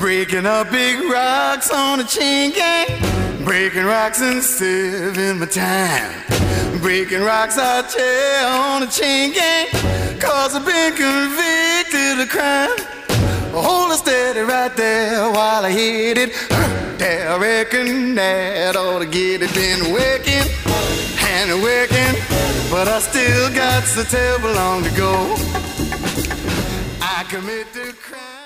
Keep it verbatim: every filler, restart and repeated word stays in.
Breaking up big rocks on a chain gang. Breaking rocks and saving my time. Breaking rocks, I tell, on a chain gang. Cause I've been convicted of crime. Hold it steady right there while I hit it. There, I reckon that ought to get it. Been working and working, but I still got so terrible long to go. I commit the crime.